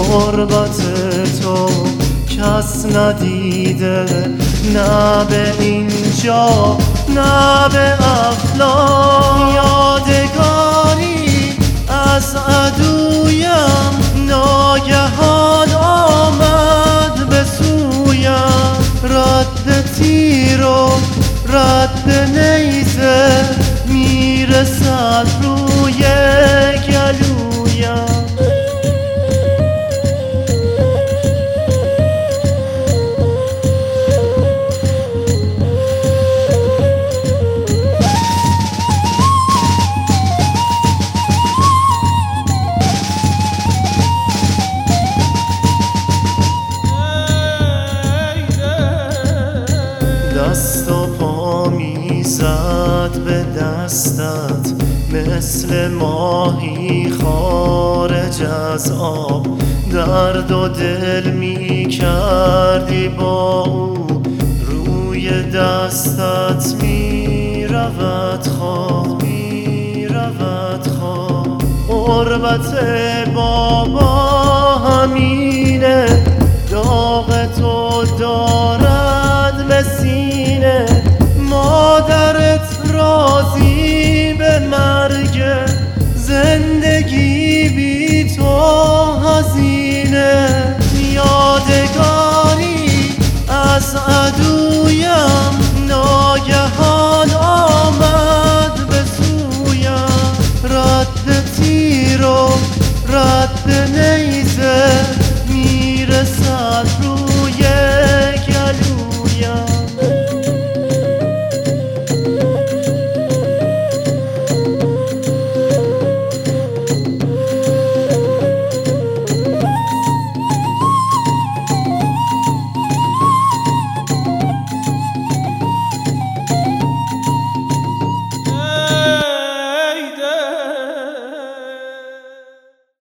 غربت تو کس ندیده، نه به اینجا نه به افلاک. یادگاری از عدویم ناگهان آمد به سویم، رد تیر و رد نیزه میرسد روی گلویم. دست و پا میزد به دستت مثل ماهی خارج از آب، درد و دل میکردی با او، روی دستت میرود خواب، میرود خواب. غربت بابا همینه، داغ تو دارد به سینه، مادرت راضی